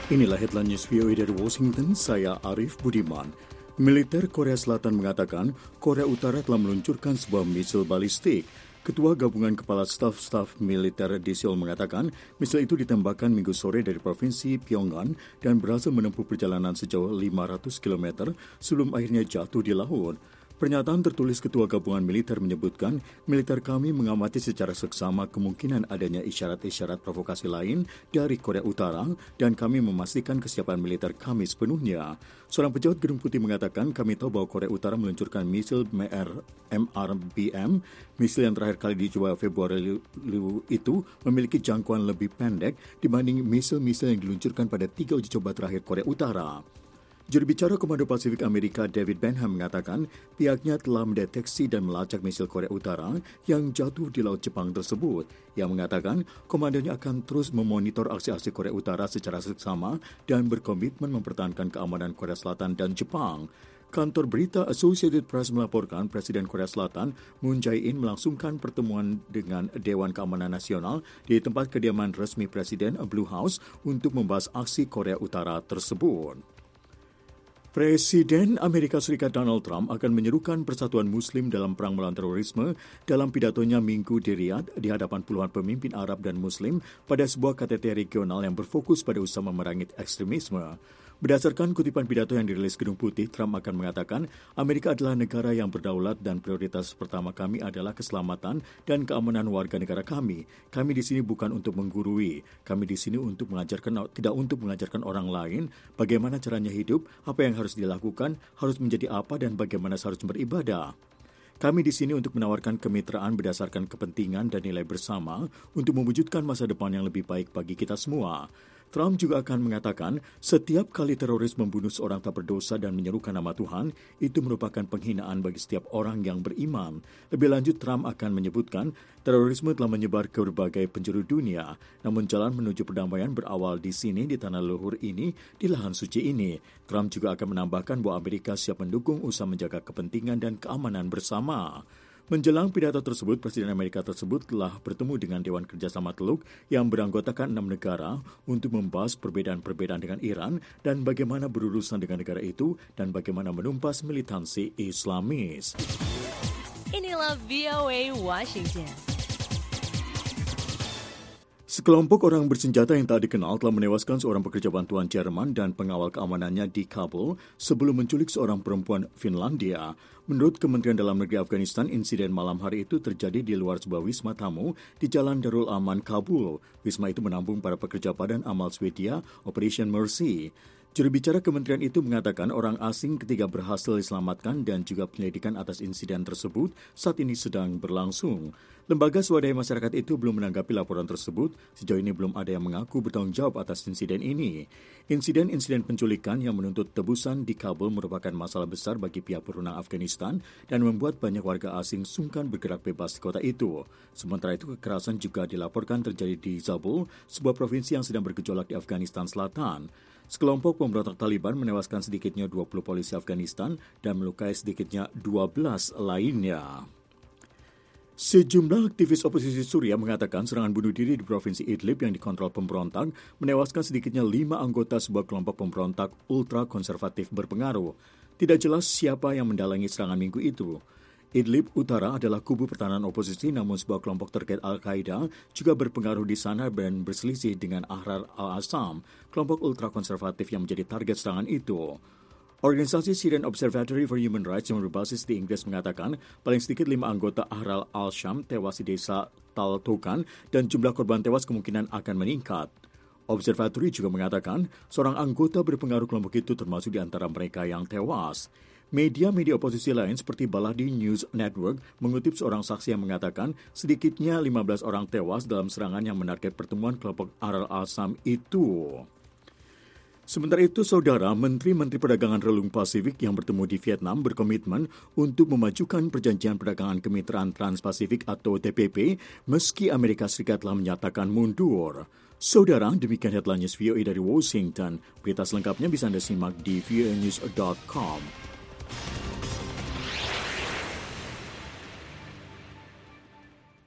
Inilah headline news VOA dari Washington, saya Arif Budiman. Militer Korea Selatan mengatakan Korea Utara telah meluncurkan sebuah misil balistik. Ketua Gabungan Kepala Staf Militer di Seoul mengatakan misil itu ditembakkan Minggu sore dari Provinsi Pyongan dan berhasil menempuh perjalanan sejauh 500 km sebelum akhirnya jatuh di laut. Pernyataan tertulis Ketua Gabungan Militer menyebutkan, militer kami mengamati secara seksama kemungkinan adanya isyarat-isyarat provokasi lain dari Korea Utara dan kami memastikan kesiapan militer kami sepenuhnya. Seorang pejabat Gedung Putih mengatakan, kami tahu bahwa Korea Utara meluncurkan misil MRBM. Misil yang terakhir kali dicoba Februari lalu itu memiliki jangkauan lebih pendek dibanding misil-misil yang diluncurkan pada 3 uji coba terakhir Korea Utara. Juru bicara Komando Pasifik Amerika David Benham mengatakan pihaknya telah mendeteksi dan melacak misil Korea Utara yang jatuh di Laut Jepang tersebut. Yang mengatakan komandonya akan terus memonitor aksi-aksi Korea Utara secara seksama dan berkomitmen mempertahankan keamanan Korea Selatan dan Jepang. Kantor berita Associated Press melaporkan Presiden Korea Selatan Moon Jae-in melangsungkan pertemuan dengan Dewan Keamanan Nasional di tempat kediaman resmi Presiden Blue House untuk membahas aksi Korea Utara tersebut. Presiden Amerika Serikat Donald Trump akan menyerukan persatuan Muslim dalam perang melawan terorisme dalam pidatonya Minggu di Riyadh di hadapan puluhan pemimpin Arab dan Muslim pada sebuah KTT regional yang berfokus pada usaha memerangi ekstremisme. Berdasarkan kutipan pidato yang dirilis Gedung Putih, Trump akan mengatakan Amerika adalah negara yang berdaulat dan prioritas pertama kami adalah keselamatan dan keamanan warga negara kami. Kami di sini bukan untuk menggurui. Kami di sini tidak untuk mengajarkan orang lain bagaimana caranya hidup, apa yang harus dilakukan, harus menjadi apa dan bagaimana seharusnya beribadah. Kami di sini untuk menawarkan kemitraan berdasarkan kepentingan dan nilai bersama untuk mewujudkan masa depan yang lebih baik bagi kita semua. Trump juga akan mengatakan setiap kali teroris membunuh seorang tak berdosa dan menyerukan nama Tuhan, itu merupakan penghinaan bagi setiap orang yang beriman. Lebih lanjut, Trump akan menyebutkan terorisme telah menyebar ke berbagai penjuru dunia, namun jalan menuju perdamaian berawal di sini, di tanah leluhur ini, di lahan suci ini. Trump juga akan menambahkan bahwa Amerika siap mendukung usaha menjaga kepentingan dan keamanan bersama. Menjelang pidato tersebut, Presiden Amerika tersebut telah bertemu dengan Dewan Kerjasama Teluk yang beranggotakan 6 negara untuk membahas perbedaan-perbedaan dengan Iran dan bagaimana berurusan dengan negara itu dan bagaimana menumpas militansi Islamis. Inilah VOA Washington. Sekelompok orang bersenjata yang tak dikenal telah menewaskan seorang pekerja bantuan Jerman dan pengawal keamanannya di Kabul sebelum menculik seorang perempuan Finlandia. Menurut Kementerian Dalam Negeri Afghanistan, insiden malam hari itu terjadi di luar sebuah wisma tamu di Jalan Darul Aman, Kabul. Wisma itu menampung para pekerja Badan Amal Swedia, Operation Mercy. Juru bicara kementerian itu mengatakan orang asing ketiga berhasil diselamatkan dan juga penyelidikan atas insiden tersebut saat ini sedang berlangsung. Lembaga swadaya masyarakat itu belum menanggapi laporan tersebut. Sejauh ini belum ada yang mengaku bertanggung jawab atas insiden ini. Insiden-insiden penculikan yang menuntut tebusan di Kabul merupakan masalah besar bagi pihak berwenang Afghanistan dan membuat banyak warga asing sungkan bergerak bebas di kota itu. Sementara itu, kekerasan juga dilaporkan terjadi di Zabul, sebuah provinsi yang sedang bergejolak di Afghanistan Selatan. Sekelompok pemberontak Taliban menewaskan sedikitnya 20 polisi Afghanistan dan melukai sedikitnya 12 lainnya. Sejumlah aktivis oposisi Suriah mengatakan serangan bunuh diri di Provinsi Idlib yang dikontrol pemberontak menewaskan sedikitnya 5 anggota sebuah kelompok pemberontak ultra-konservatif berpengaruh. Tidak jelas siapa yang mendalangi serangan minggu itu. Idlib Utara adalah kubu pertahanan oposisi, namun sebuah kelompok terkait Al-Qaeda juga berpengaruh di sana dan berselisih dengan Ahrar al-Assam, kelompok ultra-konservatif yang menjadi target serangan itu. Organisasi Syrian Observatory for Human Rights yang berbasis di Inggris mengatakan paling sedikit 5 anggota Ahrar al-Sham tewas di desa Tal Tokan dan jumlah korban tewas kemungkinan akan meningkat. Observatory juga mengatakan seorang anggota berpengaruh kelompok itu termasuk di antara mereka yang tewas. Media-media oposisi lain seperti Baladi News Network mengutip seorang saksi yang mengatakan sedikitnya 15 orang tewas dalam serangan yang menarget pertemuan kelompok Ahrar al-Sham itu. Sementara itu, Saudara, Menteri-Menteri Perdagangan Relung Pasifik yang bertemu di Vietnam berkomitmen untuk memajukan Perjanjian Perdagangan Kemitraan Trans-Pasifik atau TPP meski Amerika Serikat telah menyatakan mundur. Saudara, demikian headline news VOA dari Washington. Berita selengkapnya bisa Anda simak di voanews.com.